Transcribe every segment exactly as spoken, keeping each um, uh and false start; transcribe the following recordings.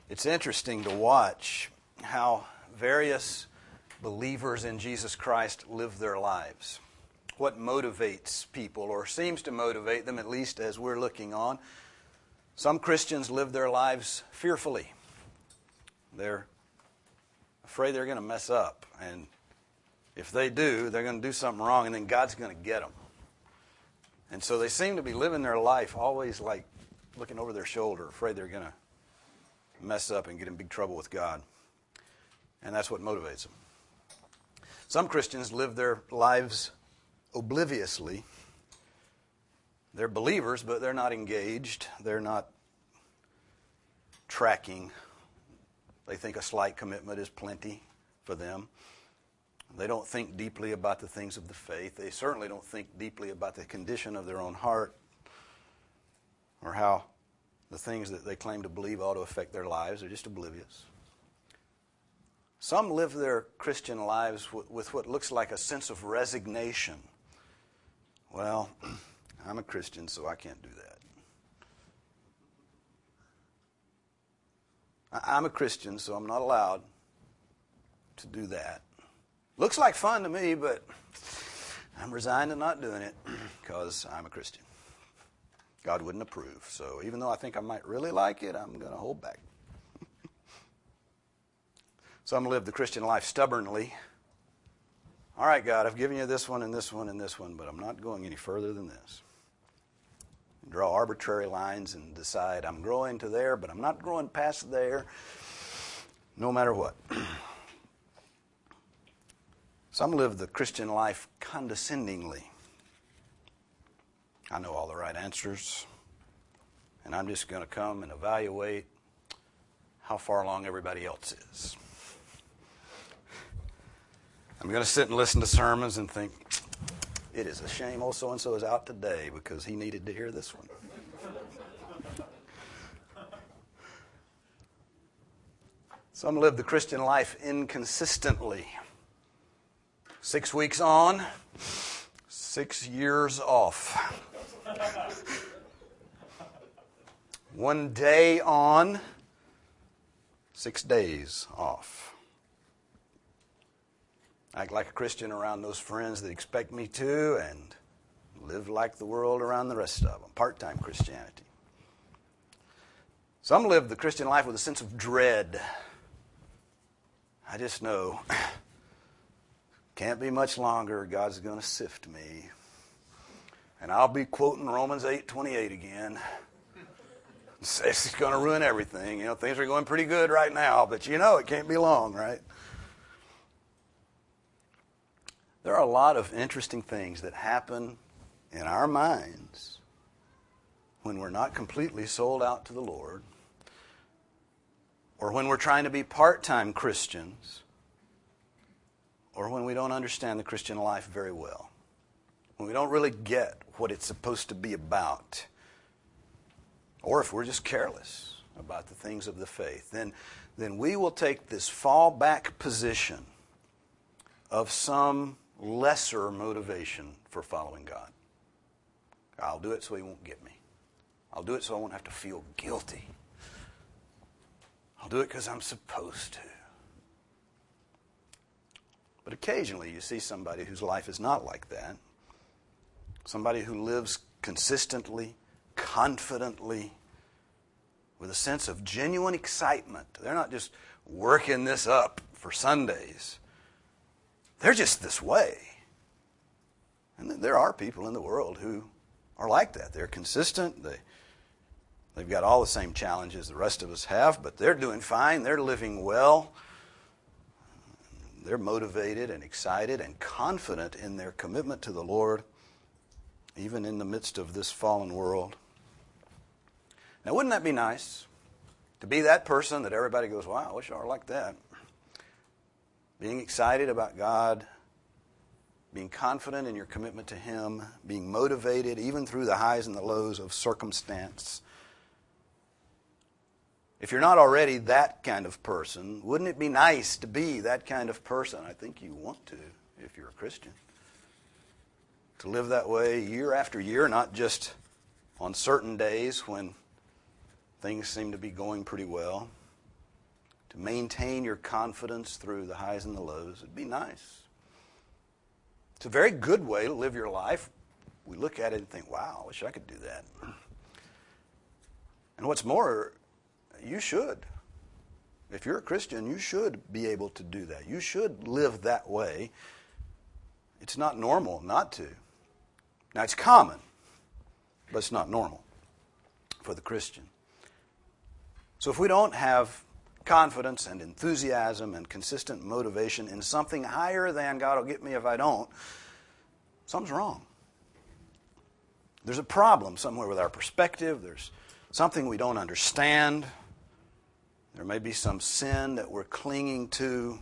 It's interesting to watch how various believers in Jesus Christ live their lives. What motivates people, or seems to motivate them, at least as we're looking on. Some Christians live their lives fearfully. They're afraid they're going to mess up, and if they do, they're going to do something wrong, and then God's going to get them. And so they seem to be living their life always like looking over their shoulder, afraid they're going to mess up and get in big trouble with God. And that's what motivates them. Some Christians live their lives obliviously. They're believers, but they're not engaged. They're not tracking. They think a slight commitment is plenty for them. They don't think deeply about the things of the faith. They certainly don't think deeply about the condition of their own heart or how the things that they claim to believe ought to affect their lives. They're just oblivious. Some live their Christian lives with, with what looks like a sense of resignation. Well, I'm a Christian, so I can't do that. I'm a Christian, so I'm not allowed to do that. Looks like fun to me, but I'm resigned to not doing it because I'm a Christian. God wouldn't approve. So even though I think I might really like it, I'm going to hold back. Some live the Christian life stubbornly. All right, God, I've given you this one and this one and this one, but I'm not going any further than this. Draw arbitrary lines and decide I'm growing to there, but I'm not growing past there, no matter what. Some live the Christian life condescendingly. I know all the right answers, and I'm just going to come and evaluate how far along everybody else is. I'm going to sit and listen to sermons and think, it is a shame old so-and-so is out today because he needed to hear this one. Some live the Christian life inconsistently. Six weeks on, six years off. One day on, six days off. Act like a Christian around those friends that expect me to, and live like the world around the rest of them. Part-time Christianity. Some live the Christian life with a sense of dread. I just know, can't be much longer, God's going to sift me. And I'll be quoting Romans eight twenty-eight again. It's going to ruin everything. You know, things are going pretty good right now, but you know it can't be long, right? There are a lot of interesting things that happen in our minds when we're not completely sold out to the Lord, or when we're trying to be part-time Christians, or when we don't understand the Christian life very well, when we don't really get what it's supposed to be about, or if we're just careless about the things of the faith, then, then we will take this fallback position of some lesser motivation for following God. I'll do it so he won't get me. I'll do it so I won't have to feel guilty. I'll do it because I'm supposed to. But occasionally you see somebody whose life is not like that. Somebody who lives consistently, confidently, with a sense of genuine excitement. They're not just working this up for Sundays. They're just this way. And there are people in the world who are like that. They're consistent. They, they've got all the same challenges the rest of us have, but they're doing fine. They're living well. They're motivated and excited and confident in their commitment to the Lord, even in the midst of this fallen world. Now, wouldn't that be nice to be that person that everybody goes, wow, I wish I were like that? Being excited about God, being confident in your commitment to Him, being motivated even through the highs and the lows of circumstance. If you're not already that kind of person, wouldn't it be nice to be that kind of person? I think you want to if you're a Christian. To live that way year after year, not just on certain days when things seem to be going pretty well. to maintain your confidence through the highs and the lows. It'd be nice. It's a very good way to live your life. We look at it and think, wow, I wish I could do that. And what's more, you should. If you're a Christian, you should be able to do that. You should live that way. It's not normal not to. Now, it's common, but it's not normal for the Christian. So if we don't have confidence and enthusiasm and consistent motivation in something higher than God will get me if I don't, something's wrong. There's a problem somewhere with our perspective. There's something we don't understand. There may be some sin that we're clinging to.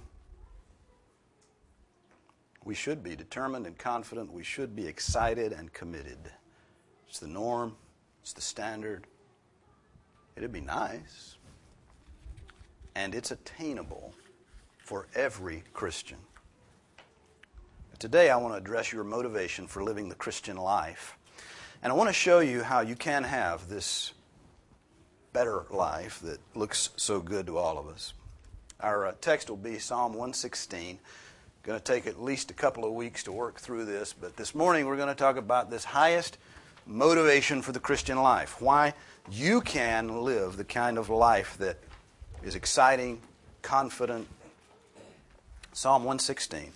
We should be determined and confident. We should be excited and committed. It's the norm. It's the standard. It'd be nice. And it's attainable for every Christian. Today I want to address your motivation for living the Christian life. And I want to show you how you can have this better life that looks so good to all of us. Our uh, text will be Psalm one sixteen. Going to take at least a couple of weeks to work through this, but this morning we're going to talk about this highest motivation for the Christian life. Why you can live the kind of life that is exciting, confident. Psalm one sixteen.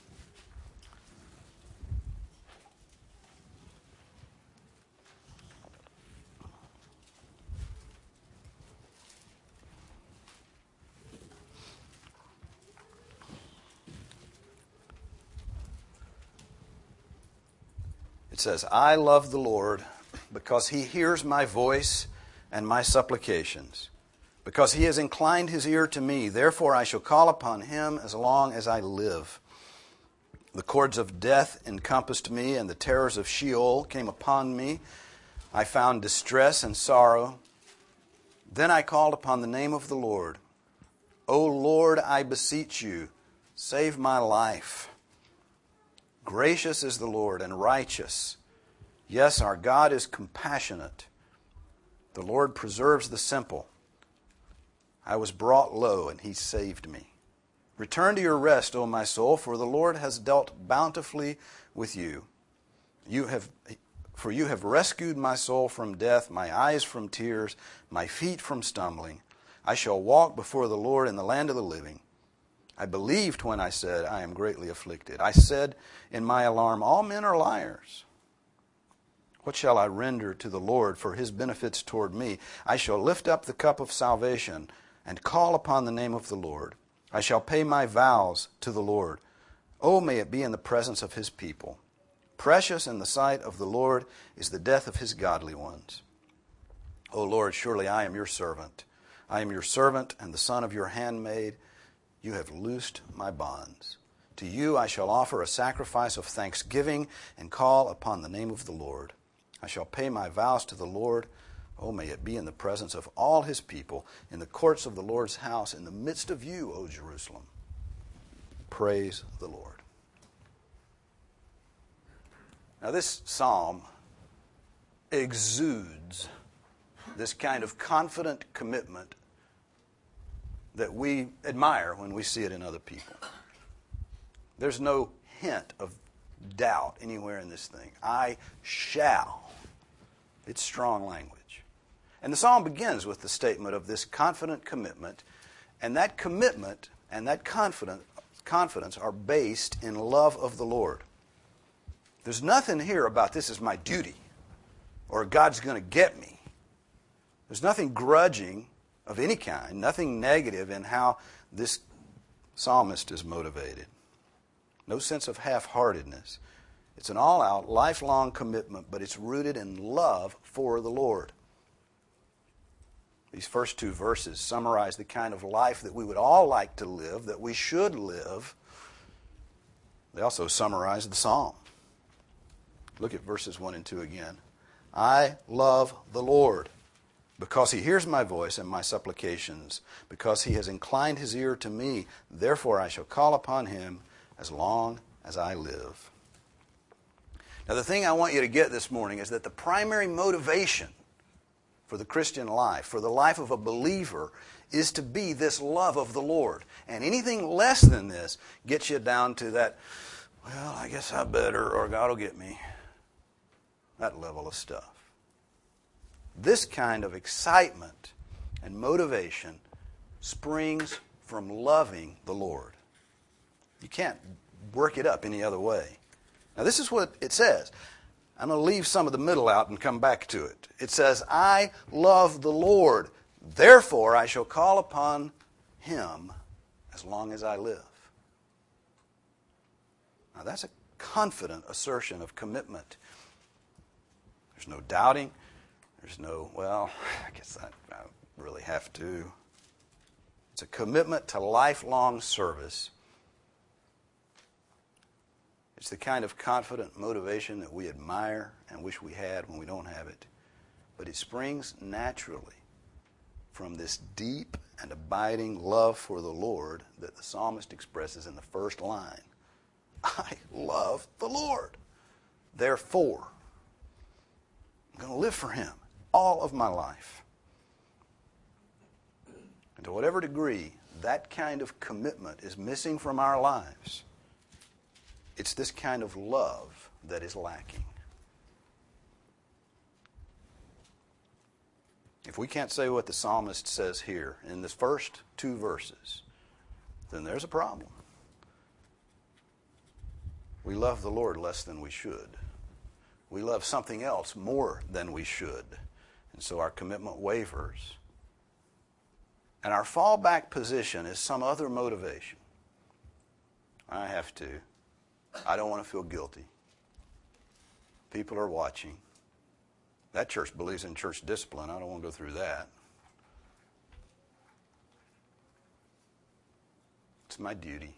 It says, I love the Lord because He hears my voice and my supplications. Because He has inclined His ear to me, therefore I shall call upon Him as long as I live. The cords of death encompassed me, and the terrors of Sheol came upon me. I found distress and sorrow. Then I called upon the name of the Lord. O Lord, I beseech you, save my life. Gracious is the Lord and righteous. Yes, our God is compassionate. The Lord preserves the simple. I was brought low, and He saved me. Return to your rest, O my soul, for the Lord has dealt bountifully with you. You have, for you have rescued my soul from death, my eyes from tears, my feet from stumbling. I shall walk before the Lord in the land of the living. I believed when I said, I am greatly afflicted. I said in my alarm, all men are liars. What shall I render to the Lord for His benefits toward me? I shall lift up the cup of salvation and call upon the name of the Lord. I shall pay my vows to the Lord. Oh, may it be in the presence of His people. Precious in the sight of the Lord is the death of His godly ones. O Lord, surely I am your servant. I am your servant and the son of your handmaid. You have loosed my bonds. To you I shall offer a sacrifice of thanksgiving and call upon the name of the Lord. I shall pay my vows to the Lord. Oh, may it be in the presence of all His people, in the courts of the Lord's house, in the midst of you, O Jerusalem. Praise the Lord. Now this psalm exudes this kind of confident commitment that we admire when we see it in other people. There's no hint of doubt anywhere in this thing. I shall. It's strong language. And the psalm begins with the statement of this confident commitment, and that commitment and that confident, confidence are based in love of the Lord. There's nothing here about this is my duty or God's going to get me. There's nothing grudging of any kind, nothing negative in how this psalmist is motivated. No sense of half-heartedness. It's an all-out, lifelong commitment, but it's rooted in love for the Lord. These first two verses summarize the kind of life that we would all like to live, that we should live. They also summarize the psalm. Look at verses one and two again. I love the Lord, because He hears my voice and my supplications, because He has inclined His ear to me. Therefore I shall call upon Him as long as I live. Now the thing I want you to get this morning is that the primary motivation for the Christian life, for the life of a believer, is to be this love of the Lord. And anything less than this gets you down to that, well, I guess I better, or God will get me. That level of stuff. This kind of excitement and motivation springs from loving the Lord. You can't work it up any other way. Now, this is what it says. I'm going to leave some of the middle out and come back to it. It says, I love the Lord, therefore I shall call upon Him as long as I live. Now, that's a confident assertion of commitment. There's no doubting. There's no, well, I guess I, I really have to. It's a commitment to lifelong service. It's the kind of confident motivation that we admire and wish we had when we don't have it. But it springs naturally from this deep and abiding love for the Lord that the psalmist expresses in the first line. I love the Lord. Therefore, I'm going to live for Him all of my life. And to whatever degree that kind of commitment is missing from our lives, it's this kind of love that is lacking. If we can't say what the psalmist says here in the first two verses, then there's a problem. We love the Lord less than we should. We love something else more than we should. And so our commitment wavers. And our fallback position is some other motivation. I have to. I don't want to feel guilty. People are watching. That church believes in church discipline. I don't want to go through that. It's my duty.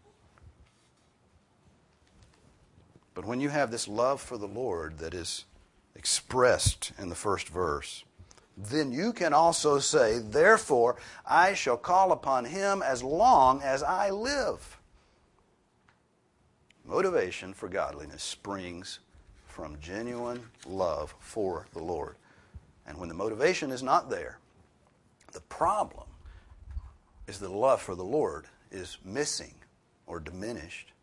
But when you have this love for the Lord that is expressed in the first verse, then you can also say, therefore, I shall call upon Him as long as I live. Motivation for godliness springs from genuine love for the Lord. And when the motivation is not there, the problem is the love for the Lord is missing or diminished.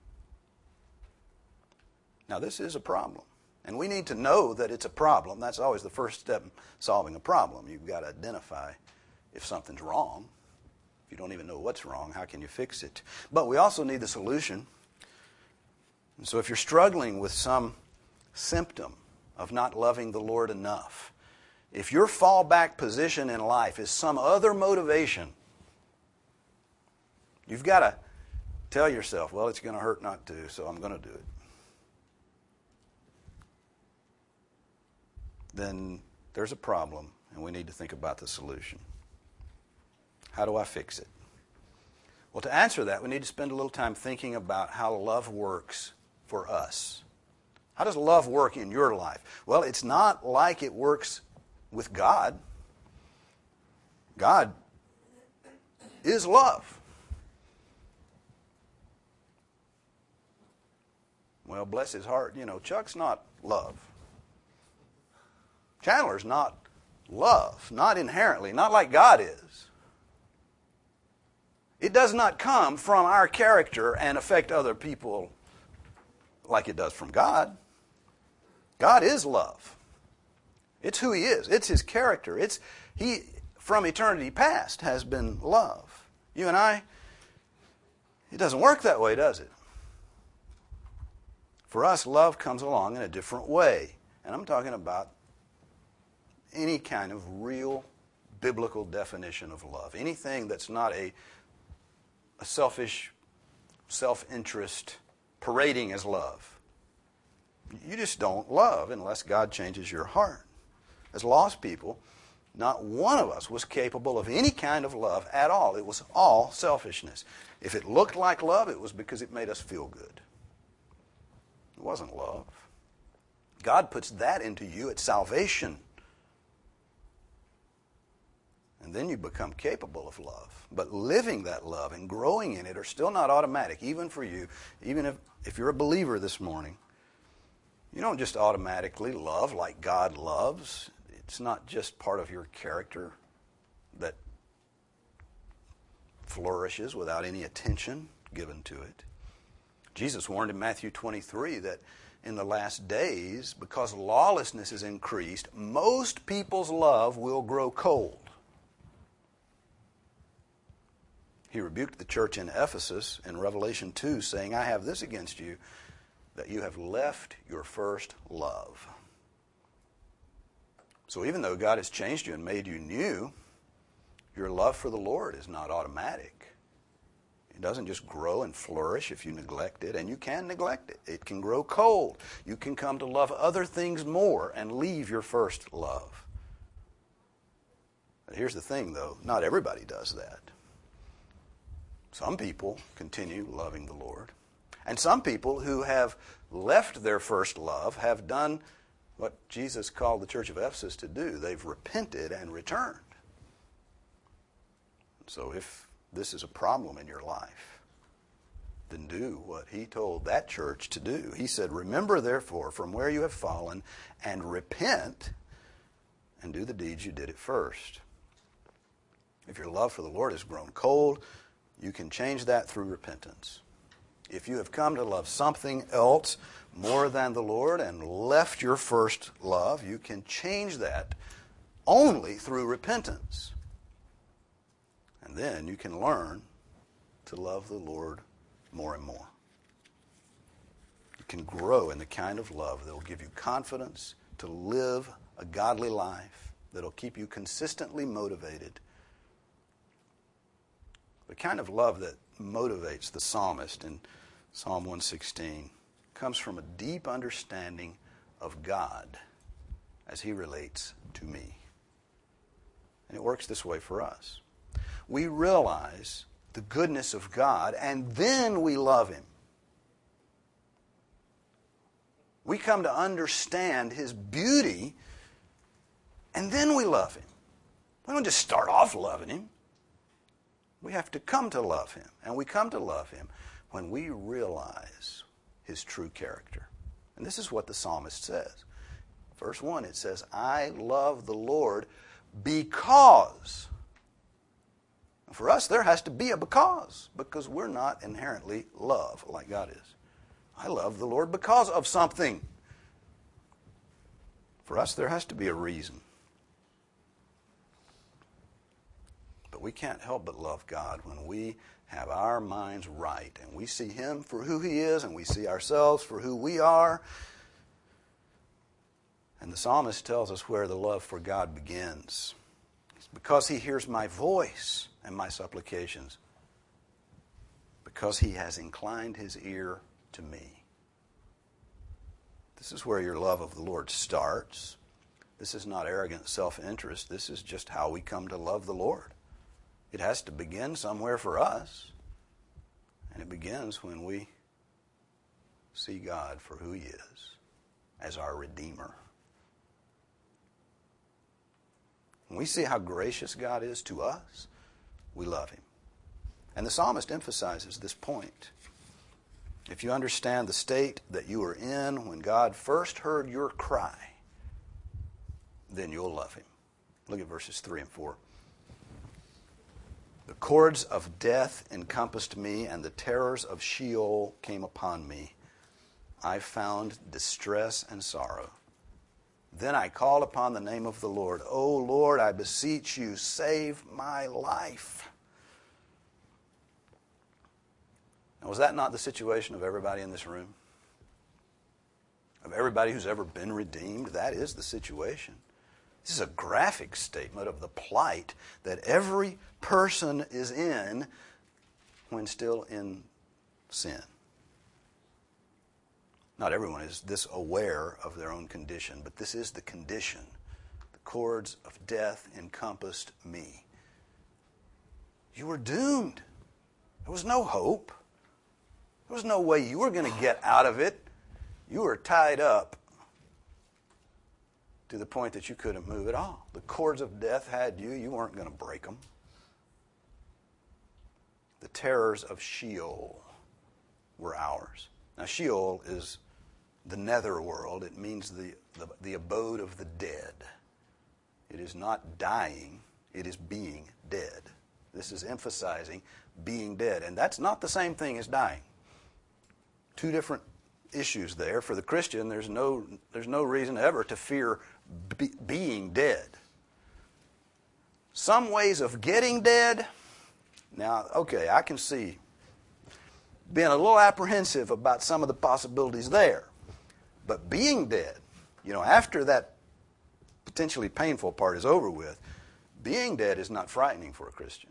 Now, this is a problem. And we need to know that it's a problem. That's always the first step in solving a problem. You've got to identify if something's wrong. If you don't even know what's wrong, how can you fix it? But we also need the solution. And so if you're struggling with some symptom of not loving the Lord enough, if your fallback position in life is some other motivation, you've got to tell yourself, well, it's going to hurt not to, so I'm going to do it. Then there's a problem, and we need to think about the solution. How do I fix it? Well, to answer that, we need to spend a little time thinking about how love works for us. How does love work in your life? Well, it's not like it works with God. God is love. Well, bless his heart, you know, Chuck's not love. Chandler's not love, not inherently, not like God is. It does not come from our character and affect other people like it does from God. God is love. It's who He is. It's His character. It's He, from eternity past, has been love. You and I, it doesn't work that way, does it? For us, love comes along in a different way. And I'm talking about any kind of real biblical definition of love. Anything that's not a, a selfish, self-interest parading as love. You just don't love unless God changes your heart. As lost people, not one of us was capable of any kind of love at all. It was all selfishness. If it looked like love, it was because it made us feel good. It wasn't love. God puts that into you at salvation. And then you become capable of love. But living that love and growing in it are still not automatic, even for you. Even if, if you're a believer this morning, you don't just automatically love like God loves. It's not just part of your character that flourishes without any attention given to it. Jesus warned in Matthew twenty-three that in the last days, because lawlessness is increased, most people's love will grow cold. He rebuked the church in Ephesus in Revelation two, saying, I have this against you, that you have left your first love. So even though God has changed you and made you new, your love for the Lord is not automatic. It doesn't just grow and flourish if you neglect it, and you can neglect it. It can grow cold. You can come to love other things more and leave your first love. But here's the thing, though. Not everybody does that. Some people continue loving the Lord. And some people who have left their first love have done what Jesus called the church of Ephesus to do. They've repented and returned. So if this is a problem in your life, then do what he told that church to do. He said, remember therefore from where you have fallen and repent and do the deeds you did at first. If your love for the Lord has grown cold, you can change that through repentance. If you have come to love something else more than the Lord and left your first love, you can change that only through repentance. And then you can learn to love the Lord more and more. You can grow in the kind of love that will give you confidence to live a godly life, that will keep you consistently motivated. The kind of love that motivates the psalmist in Psalm one sixteen comes from a deep understanding of God as he relates to me. And it works this way for us. We realize the goodness of God, and then we love him. We come to understand his beauty, and then we love him. We don't just start off loving him. We have to come to love him, and we come to love him when we realize his true character. And this is what the psalmist says. Verse one, it says, I love the Lord because. For us, there has to be a because, because we're not inherently love like God is. I love the Lord because of something. For us, there has to be a reason. But we can't help but love God when we have our minds right and we see him for who he is and we see ourselves for who we are. And the psalmist tells us where the love for God begins. It's because he hears my voice and my supplications, because he has inclined his ear to me. This is where your love of the Lord starts. This is not arrogant self-interest. This is just how we come to love the Lord. It has to begin somewhere for us. And it begins when we see God for who he is, as our Redeemer. When we see how gracious God is to us, we love him. And the psalmist emphasizes this point. If you understand the state that you were in when God first heard your cry, then you'll love him. Look at verses three and four. The cords of death encompassed me, and the terrors of Sheol came upon me. I found distress and sorrow. Then I called upon the name of the Lord. O Lord, I beseech you, save my life. Now, was that not the situation of everybody in this room? Of everybody who's ever been redeemed? That is the situation. This is a graphic statement of the plight that every person is in when still in sin. Not everyone is this aware of their own condition, but this is the condition. The cords of death encompassed me. You were doomed. There was no hope. There was no way you were going to get out of it. You were tied up to the point that you couldn't move at all. The cords of death had you. You weren't going to break them. The terrors of Sheol were ours. Now, Sheol is the nether world. It means the, the, the abode of the dead. It is not dying, it is being dead. This is emphasizing being dead. And that's not the same thing as dying. Two different issues there. For the Christian, there's no, there's no reason ever to fear be, being dead. Some ways of getting dead, now, okay, I can see being a little apprehensive about some of the possibilities there. But being dead, you know, after that potentially painful part is over with, being dead is not frightening for a Christian.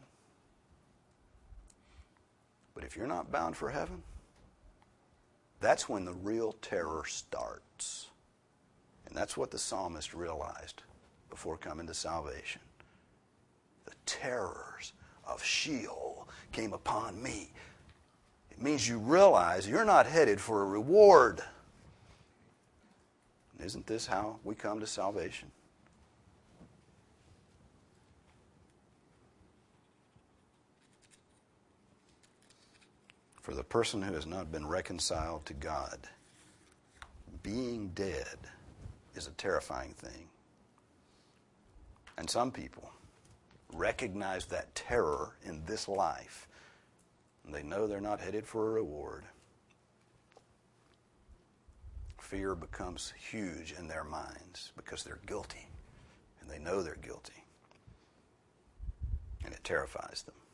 But if you're not bound for heaven, that's when the real terror starts. And that's what the psalmist realized before coming to salvation. The terrors of Sheol came upon me. It means you realize you're not headed for a reward. Isn't this how we come to salvation? For the person who has not been reconciled to God, being dead is a terrifying thing. And some people recognize that terror in this life, and they know they're not headed for a reward. Fear becomes huge in their minds because they're guilty, and they know they're guilty, and it terrifies them.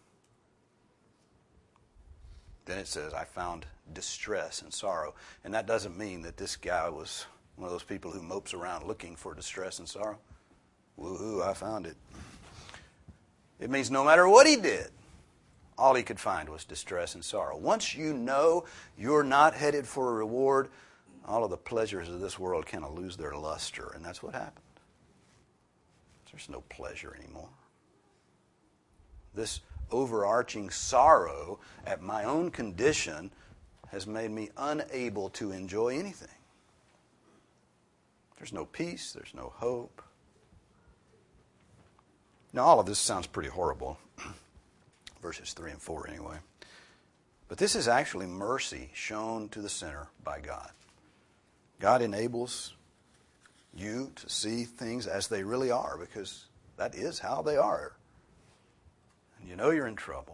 Then it says, I found distress and sorrow. And that doesn't mean that this guy was one of those people who mopes around looking for distress and sorrow. Woohoo, I found it. It means no matter what he did, all he could find was distress and sorrow. Once you know you're not headed for a reward, all of the pleasures of this world kind of lose their luster. And that's what happened. There's no pleasure anymore. This overarching sorrow at my own condition has made me unable to enjoy anything. There's no peace, there's no hope. Now, all of this sounds pretty horrible. Verses three and four anyway. But this is actually mercy shown to the sinner by God. God enables you to see things as they really are, because that is how they are. And you know you're in trouble.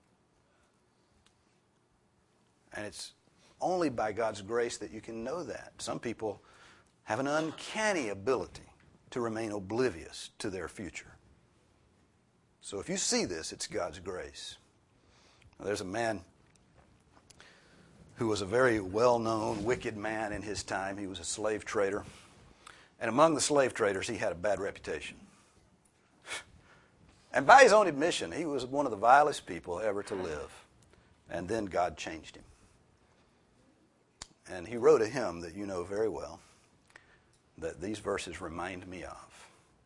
And it's only by God's grace that you can know that. Some people have an uncanny ability to remain oblivious to their future. So if you see this, it's God's grace. Now, there's a man who was a very well-known wicked man in his time. He was a slave trader. And among the slave traders, he had a bad reputation. And by his own admission, he was one of the vilest people ever to live. And then God changed him. And he wrote a hymn that you know very well, that these verses remind me of.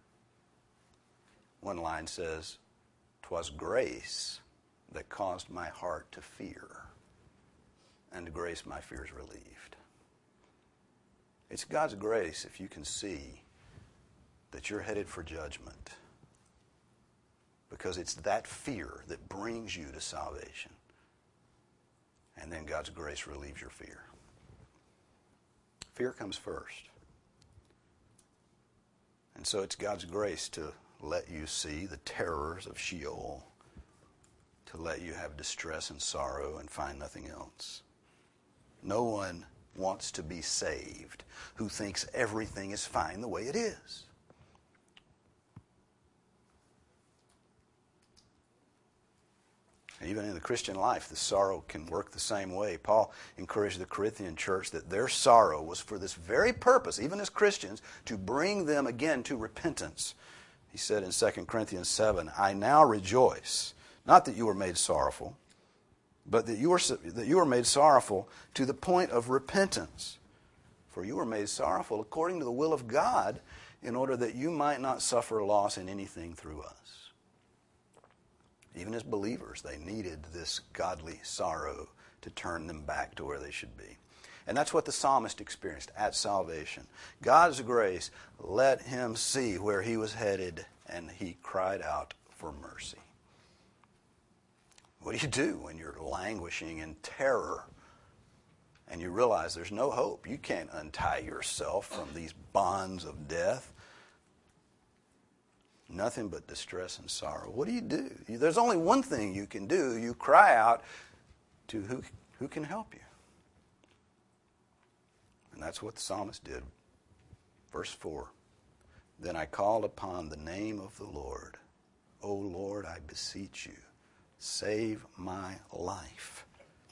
One line says, "'Twas grace that caused my heart to fear, and grace my fears relieved." It's God's grace if you can see that you're headed for judgment, because it's that fear that brings you to salvation. And then God's grace relieves your fear. Fear comes first. And so it's God's grace to let you see the terrors of Sheol, to let you have distress and sorrow and find nothing else. No one wants to be saved who thinks everything is fine the way it is. Even in the Christian life, the sorrow can work the same way. Paul encouraged the Corinthian church that their sorrow was for this very purpose, even as Christians, to bring them again to repentance. He said in Second Corinthians seven, "I now rejoice, not that you were made sorrowful, but that you were, that you were made sorrowful to the point of repentance. For you were made sorrowful according to the will of God, in order that you might not suffer loss in anything through us." Even as believers, they needed this godly sorrow to turn them back to where they should be. And that's what the psalmist experienced at salvation. God's grace let him see where he was headed, and he cried out for mercy. What do you do when you're languishing in terror and you realize there's no hope? You can't untie yourself from these bonds of death. Nothing but distress and sorrow. What do you do? There's only one thing you can do. You cry out to who, who can help you. And that's what the psalmist did. Verse four. Then I called upon the name of the Lord. O Lord, I beseech you, save my life.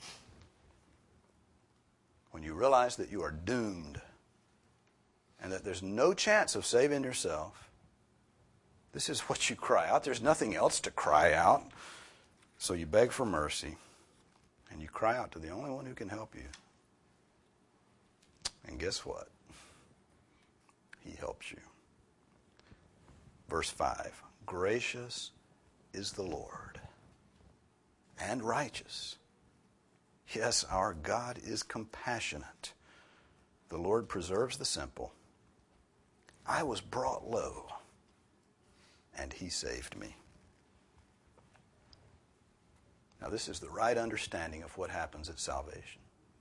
When you realize that you are doomed and that there's no chance of saving yourself, this is what you cry out. There's nothing else to cry out. So you beg for mercy and you cry out to the only one who can help you. And guess what? He helps you. Verse five, gracious is the Lord and righteous. Yes, our God is compassionate. The Lord preserves the simple. I was brought low, and He saved me. Now, this is the right understanding of what happens at salvation.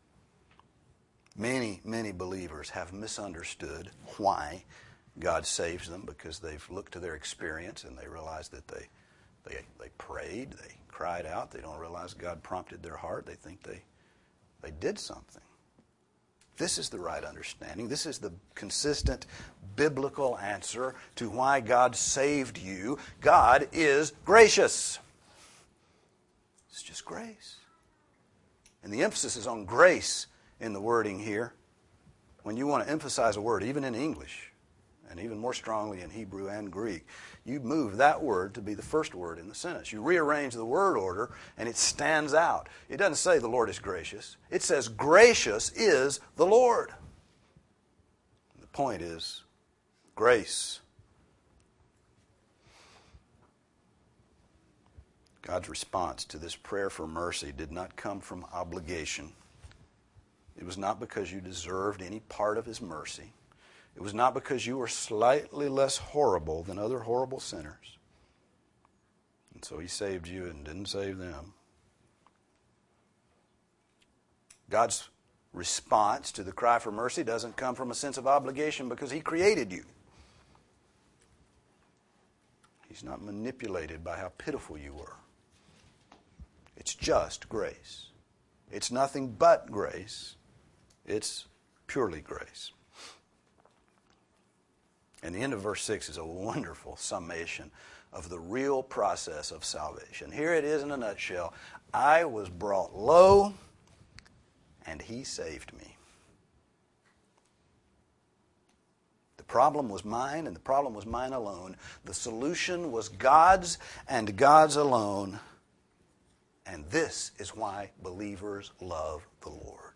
Many, many believers have misunderstood why God saves them, because they've looked to their experience and they realize that they, they, they prayed, they cried out. They don't realize God prompted their heart. They think they, they did something. This is the right understanding. This is the consistent biblical answer to why God saved you. God is gracious. It's just grace. And the emphasis is on grace in the wording here. When you want to emphasize a word, even in English, and even more strongly in Hebrew and Greek, you move that word to be the first word in the sentence. You rearrange the word order, and it stands out. It doesn't say the Lord is gracious. It says gracious is the Lord. The point is grace. God's response to this prayer for mercy did not come from obligation. It was not because you deserved any part of His mercy. It was not because you were slightly less horrible than other horrible sinners. And so He saved you and didn't save them. God's response to the cry for mercy doesn't come from a sense of obligation because He created you. He's not manipulated by how pitiful you were. It's just grace. It's nothing but grace. It's purely grace. And the end of verse six is a wonderful summation of the real process of salvation. Here it is in a nutshell. I was brought low, and He saved me. The problem was mine, and the problem was mine alone. The solution was God's, and God's alone. And this is why believers love the Lord.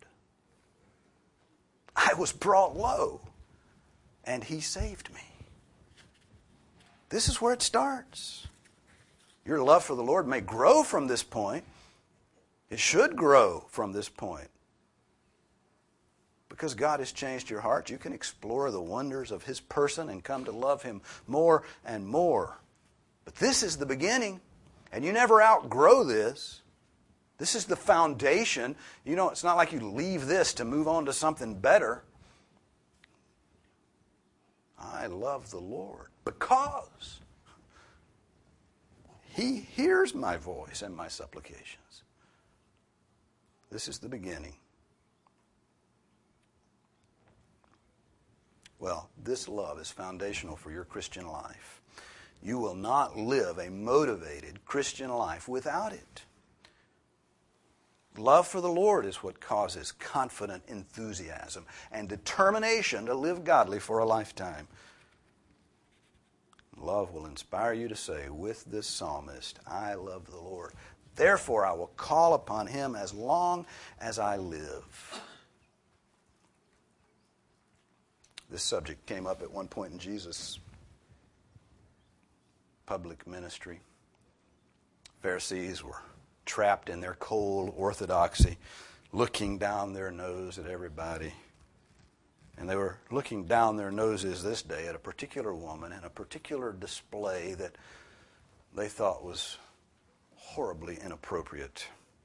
I was brought low, and He saved me. This is where it starts. Your love for the Lord may grow from this point. It should grow from this point. Because God has changed your heart, you can explore the wonders of His person and come to love Him more and more. But this is the beginning, and you never outgrow this. This is the foundation. You know, it's not like you leave this to move on to something better. I love the Lord because He hears my voice and my supplications. This is the beginning. Well, this love is foundational for your Christian life. You will not live a motivated Christian life without it. Love for the Lord is what causes confident enthusiasm and determination to live godly for a lifetime. Love will inspire you to say with this psalmist, I love the Lord. Therefore I will call upon Him as long as I live. This subject came up at one point in Jesus' public ministry. Pharisees were trapped in their cold orthodoxy, looking down their nose at everybody. And they were looking down their noses this day at a particular woman in a particular display that they thought was horribly inappropriate.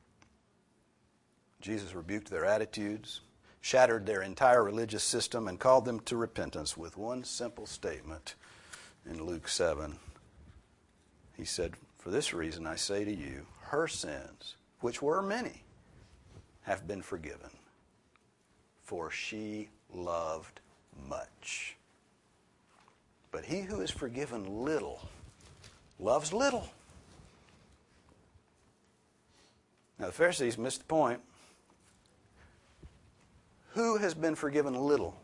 Jesus rebuked their attitudes, shattered their entire religious system, and called them to repentance with one simple statement in Luke seven. He said, "For this reason I say to you, her sins, which were many, have been forgiven, for she loved much. But he who is forgiven little loves little." Now the Pharisees missed the point. Who has been forgiven little?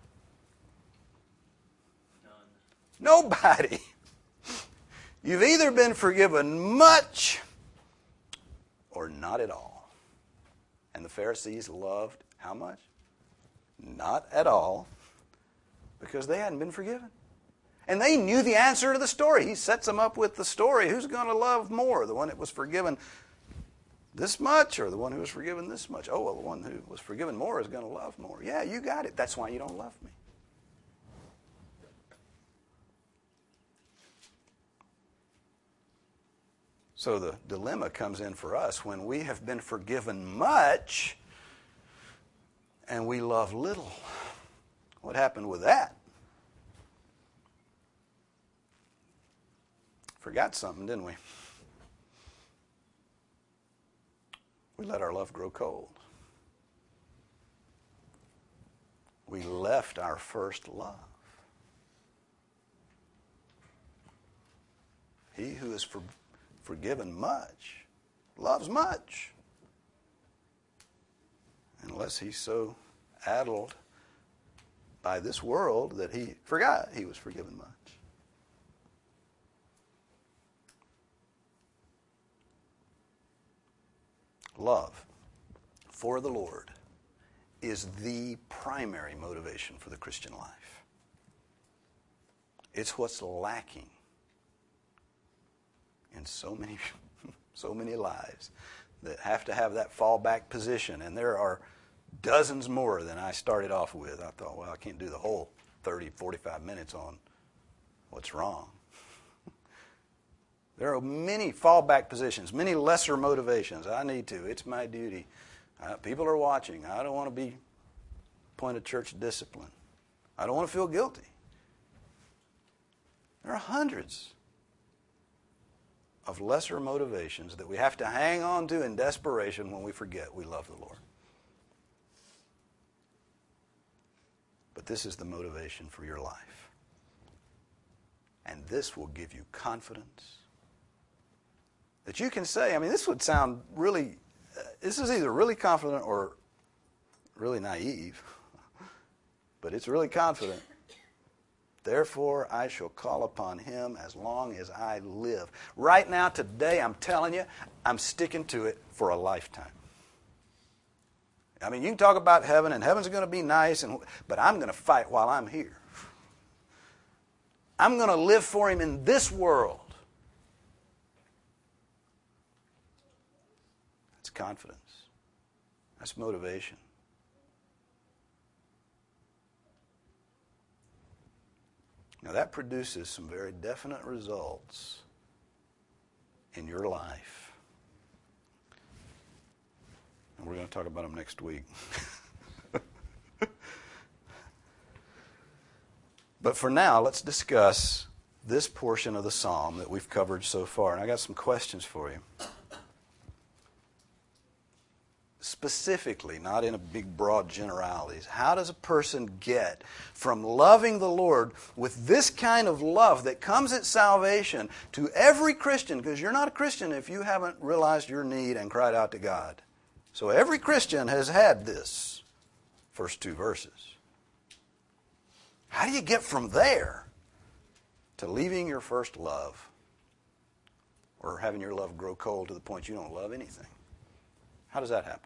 None. Nobody. You've either been forgiven much or not at all. And the Pharisees loved how much? Not at all, because they hadn't been forgiven. And they knew the answer to the story. He sets them up with the story. Who's going to love more? The one that was forgiven this much or the one who was forgiven this much? Oh, well, the one who was forgiven more is going to love more. Yeah, you got it. That's why you don't love me. So the dilemma comes in for us when we have been forgiven much and we love little. What happened with that? Forgot something, didn't we? We let our love grow cold. We left our first love. He who is for, forgiven much loves much. Unless he's so addled by this world that he forgot he was forgiven much. Love for the Lord is the primary motivation for the Christian life. It's what's lacking in so many, so many lives that have to have that fallback position. And there are dozens more than I started off with. I thought, well, I can't do the whole thirty, forty-five minutes on what's wrong. There are many fallback positions, many lesser motivations. I need to. It's my duty. Uh, people are watching. I don't want to be point of church discipline. I don't want to feel guilty. There are hundreds of lesser motivations that we have to hang on to in desperation when we forget we love the Lord. But this is the motivation for your life. And this will give you confidence that you can say, I mean, this would sound really, uh, this is either really confident or really naive, but it's really confident. Therefore, I shall call upon him as long as I live. Right now, today, I'm telling you, I'm sticking to it for a lifetime. I mean, you can talk about heaven, and heaven's going to be nice, and but I'm going to fight while I'm here. I'm going to live for him in this world. That's confidence. That's motivation. Now that produces some very definite results in your life. And we're going to talk about them next week. But for now, let's discuss this portion of the psalm that we've covered so far. And I got some questions for you. Specifically, not in a big broad generalities, how does a person get from loving the Lord with this kind of love that comes at salvation to every Christian? Because you're not a Christian if you haven't realized your need and cried out to God. So every Christian has had this first two verses. How do you get from there to leaving your first love or having your love grow cold to the point you don't love anything? How does that happen?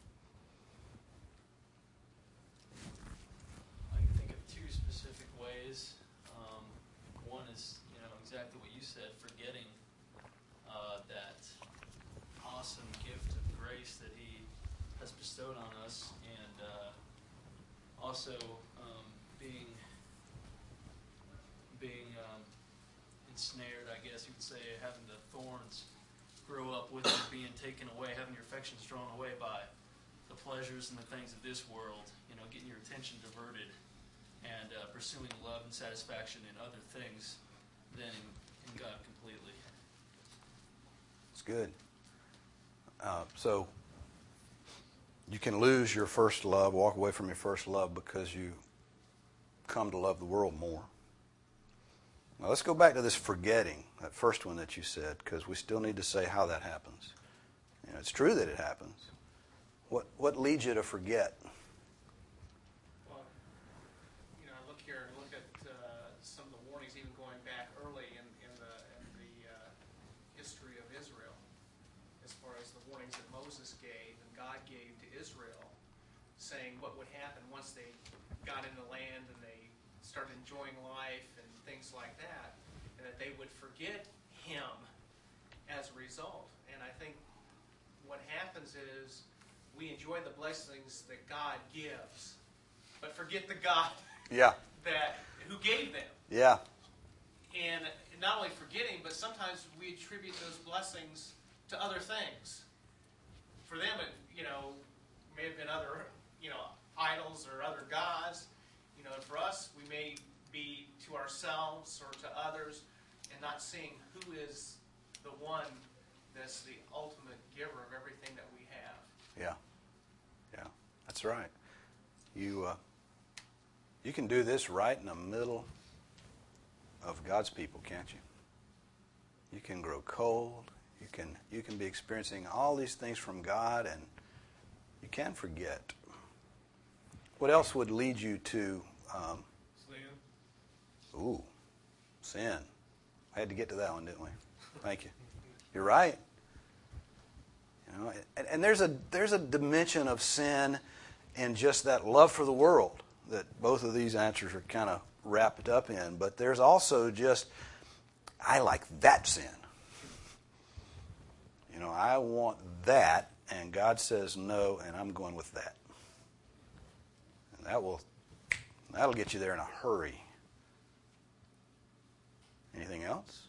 I can think of two specific ways. Um, one is, you know, exactly what you said, forgetting uh, that awesome gift of grace that he has bestowed on us, and uh, also um, being being um, ensnared, I guess you could say, having the thorns grow up with you, being taken away, having your affections drawn away by the pleasures and the things of this world, you know, getting your attention diverted and uh, pursuing love and satisfaction in other things than in, in God completely. It's good. Uh, so you can lose your first love, walk away from your first love because you come to love the world more. Now let's go back to this forgetting, that first one that you said, because we still need to say how that happens. You know, it's true that it happens. What what leads you to forget? Well, you know, I look here and look at uh, some of the warnings, even going back early in, in the in the uh, history of Israel, as far as the warnings that Moses gave and God gave to Israel, saying what would happen once they got in the land and they started enjoying life and things like that, and that they would forget Him as a result. And I think what happens is we enjoy the blessings that God gives, but forget the God Yeah. that who gave them. Yeah. And not only forgetting, but sometimes we attribute those blessings to other things. For them, it, you know, may have been other, you know, idols or other gods. You know, and for us, we may be to ourselves or to others and not seeing who is the one that's the ultimate giver of everything that we have. Yeah. Yeah. That's right. You uh, you can do this right in the middle of God's people, can't you? You can grow cold. You can you can be experiencing all these things from God, and you can forget. What else would lead you to um, Sin. ooh, sin? I had to get to that one, didn't we? Thank you. You're right. You know, and, and there's a there's a dimension of sin in just that love for the world that both of these answers are kind of wrapped up in. But there's also just, I like that sin. You know, I want that, and God says no, and I'm going with that. And that will that'll get you there in a hurry. Anything else?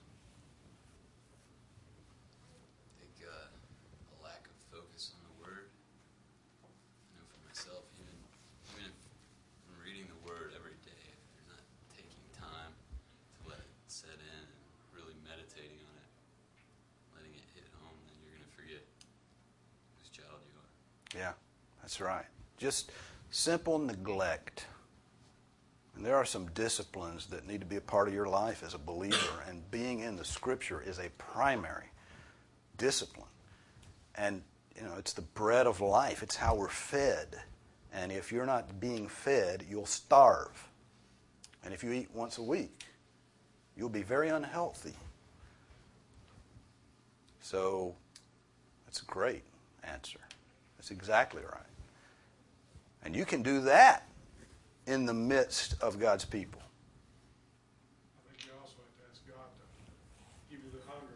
I think uh, a lack of focus on the Word. I know for myself, even, even if I'm reading the Word every day, if you're not taking time to let it set in and really meditating on it, letting it hit home, then you're going to forget whose child you are. Yeah, that's right. Just simple neglect. And there are some disciplines that need to be a part of your life as a believer, and being in the Scripture is a primary discipline. And, you know, it's the bread of life. It's how we're fed. And if you're not being fed, you'll starve. And if you eat once a week, you'll be very unhealthy. So, that's a great answer. That's exactly right. And you can do that in the midst of God's people. I think you also have to ask God to give you the hunger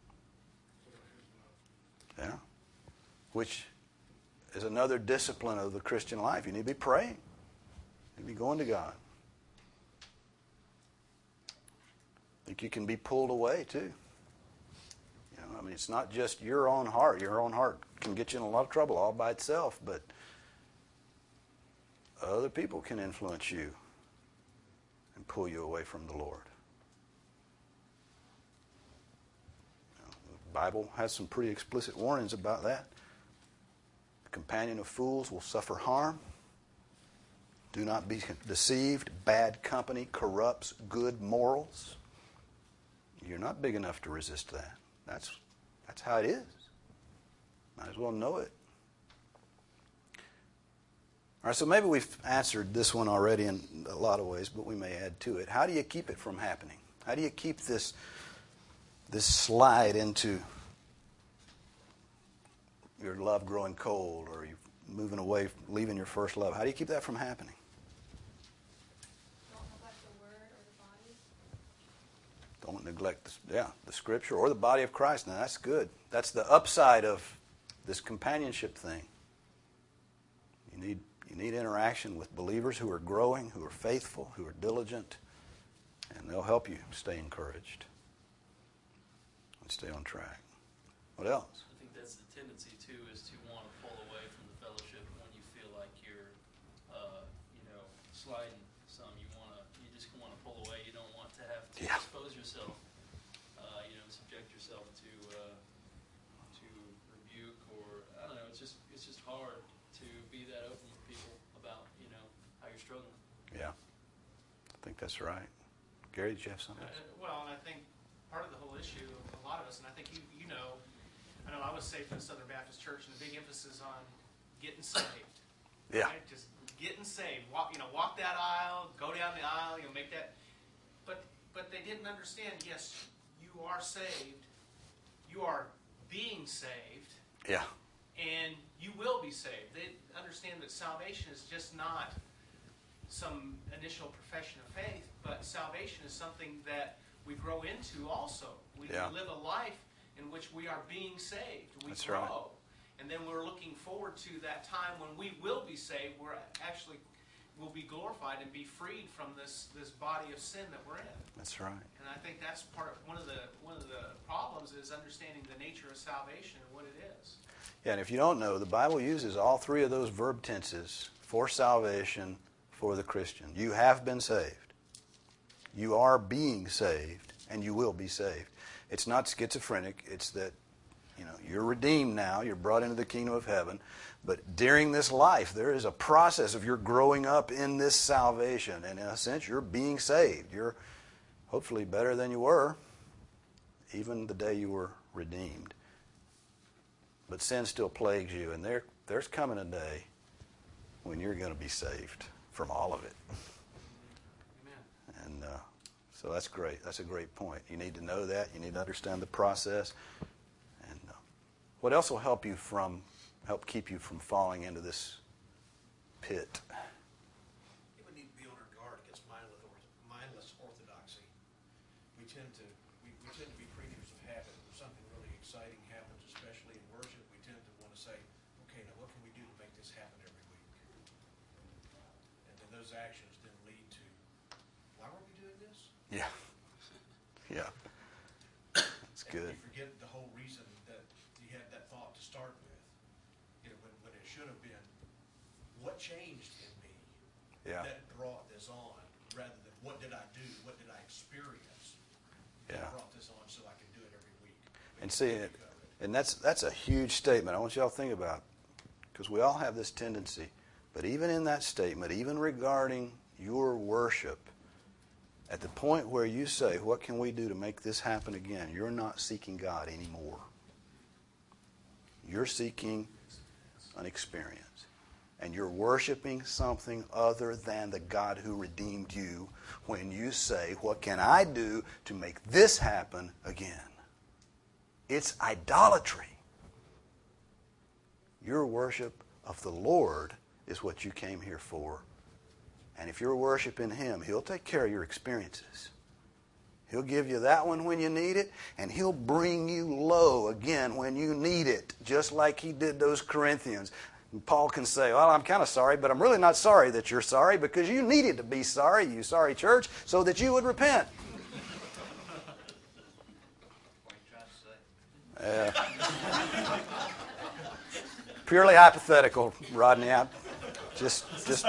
for His love. Yeah. Which is another discipline of the Christian life. You need to be praying. You need to be going to God. I think you can be pulled away too. You know, I mean, it's not just your own heart. Your own heart can get you in a lot of trouble all by itself, but other people can influence you and pull you away from the Lord. You know, the Bible has some pretty explicit warnings about that. The companion of fools will suffer harm. Do not be deceived. Bad company corrupts good morals. You're not big enough to resist that. That's, that's how it is. Might as well know it. All right, so maybe we've answered this one already in a lot of ways, but we may add to it. How do you keep it from happening? How do you keep this, this slide into your love growing cold, or you moving away, leaving your first love? How do you keep that from happening? Don't neglect the word or the body. Don't neglect, the, yeah, the Scripture or the body of Christ. Now, that's good. That's the upside of this companionship thing. You need You need interaction with believers who are growing, who are faithful, who are diligent, and they'll help you stay encouraged and stay on track. What else? I think that's the tendency too, is to want to pull away from the fellowship when you feel like you're, uh, you know, sliding some. You want to, you just want to pull away. You don't want to have to Yeah. expose yourself, uh, you know, subject yourself to uh, That's right. Gary, did you have something? Uh, well, and I think part of the whole issue, a lot of us, and I think you you know, I know I was saved in the Southern Baptist Church, and the big emphasis on getting saved. Yeah. Right? Just getting saved. Walk, you know, walk that aisle, go down the aisle, you know, make that. But but they didn't understand. Yes, you are saved. You are being saved. Yeah. And you will be saved. They understand that salvation is just not some initial profession of faith, but salvation is something that we grow into also. We, Yeah. we live a life in which we are being saved. We That's grow. right. And then we're looking forward to that time when we will be saved. We're actually will be glorified and be freed from this, this body of sin that we're in. That's right. And I think that's part one of the one of the problems is understanding the nature of salvation and what it is. Yeah, and if you don't know, the Bible uses all three of those verb tenses for salvation for the Christian. You have been saved. You are being saved, and you will be saved. It's not schizophrenic. It's that, you know, you're redeemed now. You're brought into the kingdom of heaven. But during this life, there is a process of your growing up in this salvation. And in a sense, you're being saved. You're hopefully better than you were, even the day you were redeemed. But sin still plagues you, and there, there's coming a day when you're going to be saved from all of it. Amen. And uh, so that's great. That's a great point. You need to know that. You need to understand the process. And uh, what else will help you from, help keep you from falling into this pit? We need to be on our guard against mindless, mindless orthodoxy. We tend to we, we tend to be creatures of habit. When something really exciting happens, especially in worship, we tend to want to say, okay, now what can we do to make this happen every week? And then those actions then lead to, why were we doing this? Yeah. Yeah. That's And good. we forget the whole reason that you had that thought to start with. You know, when, when it should have been, what changed in me Yeah. that brought this on, rather than what did I do, what did I experience Yeah. that brought this on so I can do it every week. We And can see, think it, of it. and that's that's a huge statement. I want y'all to think about, because we all have this tendency. But even in that statement, even regarding your worship, at the point where you say, what can we do to make this happen again? You're not seeking God anymore. You're seeking an experience. And you're worshiping something other than the God who redeemed you when you say, what can I do to make this happen again? It's idolatry. Your worship of the Lord is what you came here for. And if you're worshiping Him, He'll take care of your experiences. He'll give you that one when you need it, and He'll bring you low again when you need it, just like He did those Corinthians. And Paul can say, well, I'm kind of sorry, but I'm really not sorry that you're sorry, because you needed to be sorry, you sorry church, so that you would repent. Uh, purely hypothetical, Rodney. I just, just...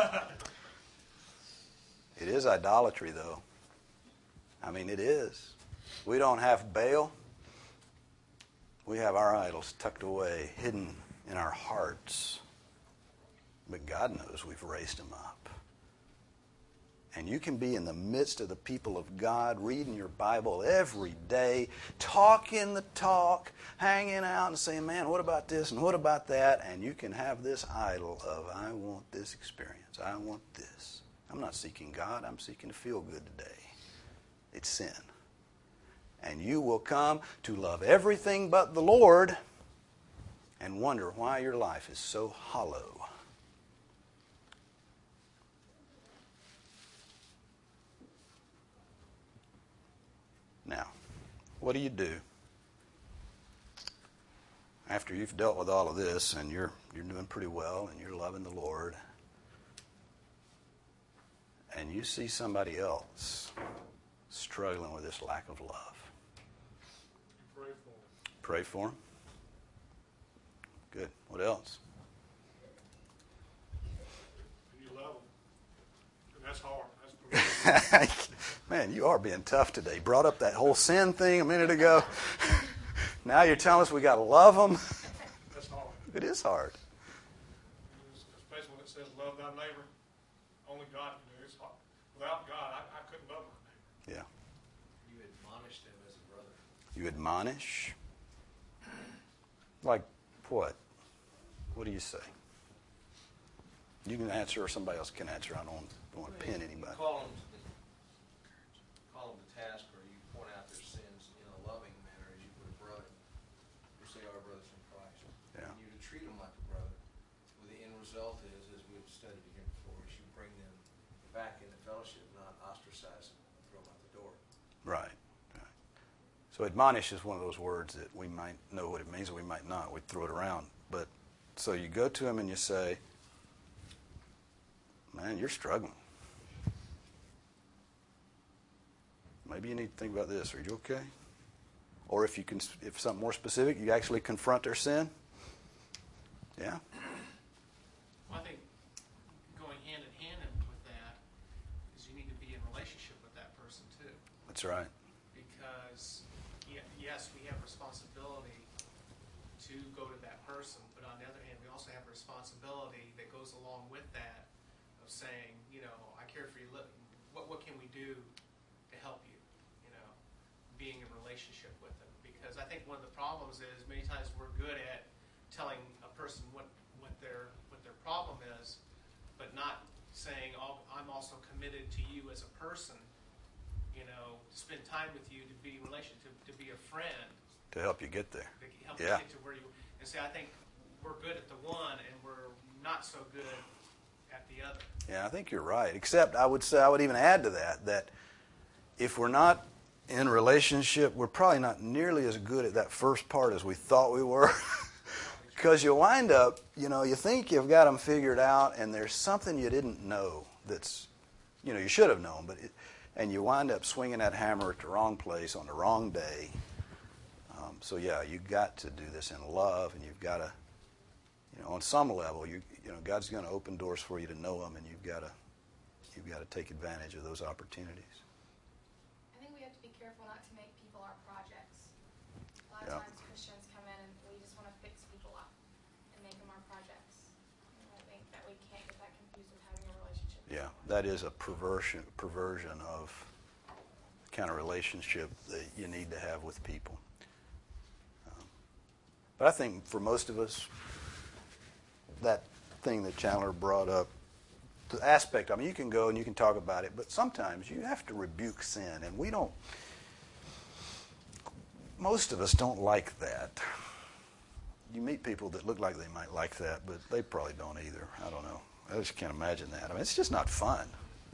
It is idolatry, though. I mean, it is. We don't have Baal. We have our idols tucked away, hidden in our hearts. But God knows we've raised them up. And you can be in the midst of the people of God, reading your Bible every day, talking the talk, hanging out and saying, man, what about this and what about that? And you can have this idol of, I want this experience. I want this. I'm not seeking God. I'm seeking to feel good today. It's sin. And you will come to love everything but the Lord and wonder why your life is so hollow. Now, what do you do after you've dealt with all of this and you're you're doing pretty well and you're loving the Lord, and you see somebody else struggling with this lack of love? Pray for them. Pray for them. Good. What else? You love them. And that's hard. That's Man, you are being tough today. Brought up that whole sin thing a minute ago. Now you're telling us we got to love them. that's hard. It is hard. Especially when it says love thy neighbor. Only God can do it. It's hard. Without God, I, I couldn't You admonish. Like what? What do you say? You can answer or somebody else can answer. I don't, don't want to pin anybody. You call them, to the, call them to task, or you point out their sins in a loving manner as you would a brother, which they are brothers in Christ. Yeah. And you to treat them like a brother. Well, the end result is, as we've studied here before, is you bring them back into fellowship, not ostracize them and throw them out the door. Right. right. So admonish is one of those words that we might know what it means or we might not. We throw it around. But so you go to him and you say, man, you're struggling. Maybe you need to think about this. Are you okay? Or if you can, if something more specific, you actually confront their sin. Yeah. Well, I think going hand in hand with that is you need to be in relationship with that person too. That's right. Because ye- yes, we have responsibility to go to that person, but on the other hand, we also have a responsibility that goes along with that of saying, you know, I care for you. Look, what what can we do to help you? You know, being in relationship with them. Because I think one of the problems is many times we're good at telling a person what what their what their problem is, but not saying, oh, I'm also committed to you as a person. You know, to spend time with you, to be in relation, to, to be a friend. To help you get there. To help Yeah. you get to where you. And see, I think we're good at the one, and we're not so good at the other. Yeah, I think you're right. Except I would say, I would even add to that, that if we're not in relationship, we're probably not nearly as good at that first part as we thought we were. Because you wind up, you know, you think you've got them figured out, and there's something you didn't know that's, you know, you should have known, but it, and you wind up swinging that hammer at the wrong place on the wrong day. Um, so yeah, you've got to do this in love, and you've got to, you know, on some level, you you know, God's going to open doors for you to know Him, and you've got to you've got to take advantage of those opportunities. I think we have to be careful not to make people our projects. A lot of Yeah. times Christians come in and we just want to fix people up and make them our projects. And I think that we can't get that confused with having a relationship. with Yeah, someone. that is a perversion perversion of the kind of relationship that you need to have with people. Um, but I think for most of us, that thing that Chandler brought up, the aspect, I mean, you can go and you can talk about it, but sometimes you have to rebuke sin, and we don't, most of us don't like that. You meet people that look like they might like that, but they probably don't either. I don't know. I just can't imagine that. I mean, it's just not fun.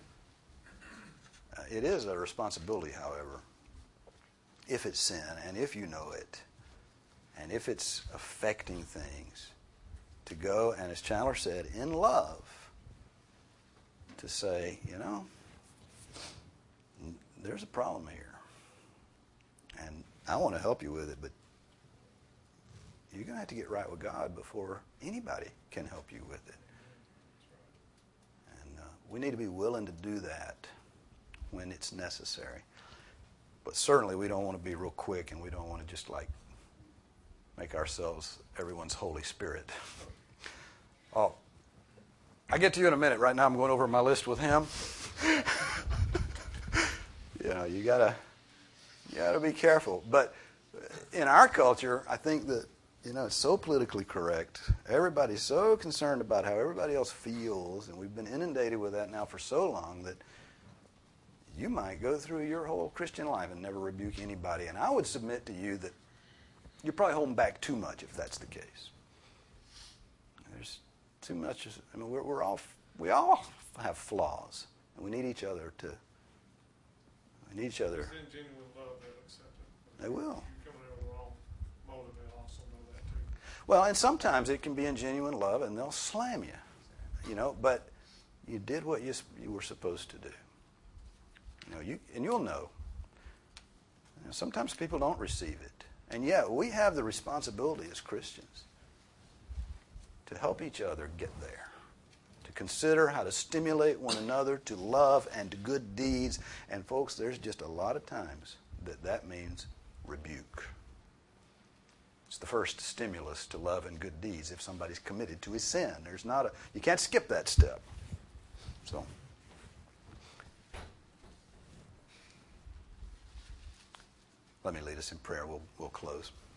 Uh, it is a responsibility, however, if it's sin, and if you know it, and if it's affecting things, to go, and as Chandler said, in love, to say, you know, there's a problem here, and I want to help you with it, but you're going to have to get right with God before anybody can help you with it. And uh, we need to be willing to do that when it's necessary. But certainly we don't want to be real quick, and we don't want to just like make ourselves everyone's Holy Spirit. Oh, I get to you in a minute. Right now I'm going over my list with him. You know, you gotta, you gotta be careful. But in our culture, I think that, you know, it's so politically correct. Everybody's so concerned about how everybody else feels, and we've been inundated with that now for so long that you might go through your whole Christian life and never rebuke anybody. And I would submit to you that you're probably holding back too much if that's the case. There's too much. I mean, we're, we're all we all have flaws, and we need each other to. We need each other. If it's in genuine love, they'll accept it. They will. If you're coming in with the wrong motive, they'll also know that too. Well, and sometimes it can be in genuine love, and they'll slam you. You know, but you did what you you were supposed to do. You know, you and you'll know. You know, sometimes people don't receive it, and yeah, we have the responsibility as Christians to help each other get there, to consider how to stimulate one another to love and to good deeds. And folks, there's just a lot of times that that means rebuke. It's the first stimulus to love and good deeds if somebody's committed to his sin. There's not a, you can't skip that step. So, Let me lead us in prayer. We'll, we'll close.